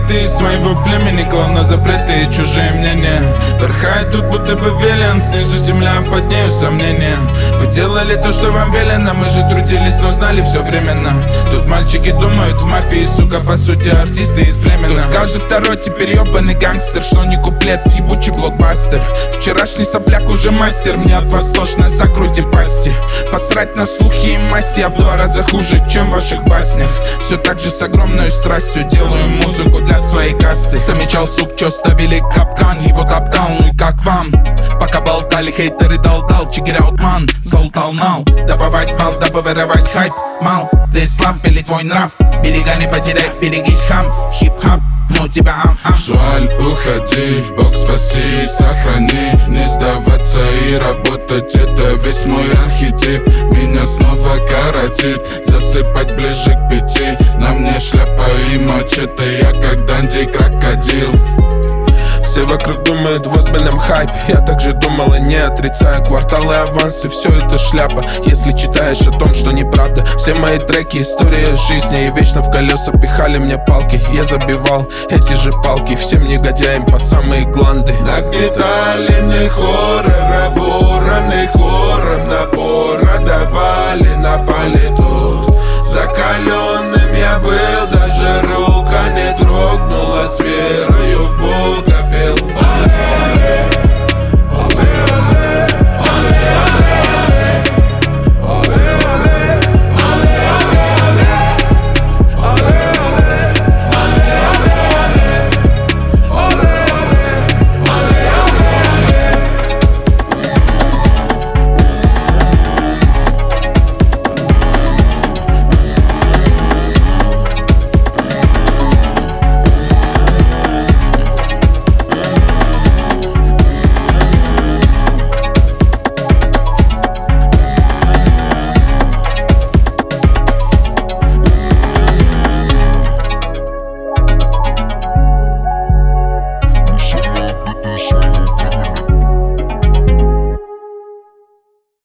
ты из своего племени, клал на запреты и чужие мнения. Порхает тут будто бы велен, снизу земля, под нею сомнения. Вы делали то, что вам велено, мы же трудились, но знали все временно. Тут мальчики думают в мафии, сука, по сути артисты из Бремена. Тут каждый второй теперь ебаный гангстер, что не куплет, ебучий блокбастер. Вчерашний сопляк уже мастер, мне от вас тошно, закройте пасти. Посрать на слухи и масти, я в 2 раза хуже, чем в ваших баснях. Все так же с огромной страстью делаю музыку для своей касты. Замечал, сук, чё ставили капкан, его топтал, ну и как вам? Пока болтали, хейтеры дал-дал, чекеряут ман, залутал нал. Добывать бал, дабы воровать хайп, мал. Ты слав или твой нрав, берега не потеряй, берегись, хам. Хип-хап, ну тебя ам-ам. Жаль, уходи, Бог спаси и сохрани. Не сдаваться и работать, это весь мой архетип. Меня снова коротит, засыпать ближе к 5. На мне шляпа и мачете, я как Данди крокодил. Все вокруг думают, вот бы нам хайп. Я также думал и не отрицаю. Кварталы, авансы, все это шляпа. Если читаешь о том, что неправда. Все мои треки, история жизни. И вечно в колеса пихали мне палки. Я забивал эти же палки всем негодяям по самые гланды. Нагнетали мне хоррора, вороны хором напора давали на палиту.